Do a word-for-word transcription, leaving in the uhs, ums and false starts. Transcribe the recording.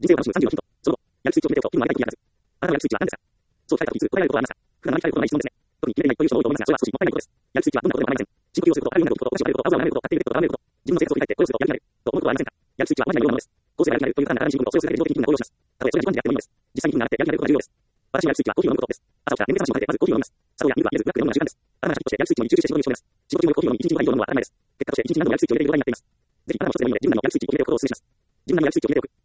人生を楽しむさんじゅうのヒント。その後、やる気スイッチを決めておくというのは大体意味あらず。あなたのやる気スイッチは何ですか？そう聞かれた時、答えられることはありますか？普段何か聞かれることのない質問ですね。特に決めてないという人も多いと思いますが、それは少しもったいないことです。やる気スイッチはどんなことでも構いません。深呼吸をすること、あるようなこと、欲しくなること、青空がなること、買っていること、あられること、自分の生活を振り返ってこれをするとやる気になると思うことはありませんか？やる気スイッチはマジなようなものです。こうすればやる気になるという単なる新聞をそれをするだけで自動的に気分が高揚します。たとえそれがじゅっぷんであってもいいのです。実際に気分が上がってやる気になることが重要です。私のやる気スイッチはコーヒーを飲むことです。朝起きたら眠気覚ましをかけてまずコーヒーを飲みます。砂糖やミルクは入れずブラックで飲むのが習慣です。あなたがシャキッとしてやる気スイッチのに集中して仕事にして仕事中にコーヒーを飲み、一日にコーヒーを飲むのは当たり前です。結果として一日何度もやる気スイッチを入れている状態になっています。ぜひあなたも一つでもいいので、自分なりのやる気スイッチを決めておくことをお勧めします。自分なりのやる気スイッチを決めておく。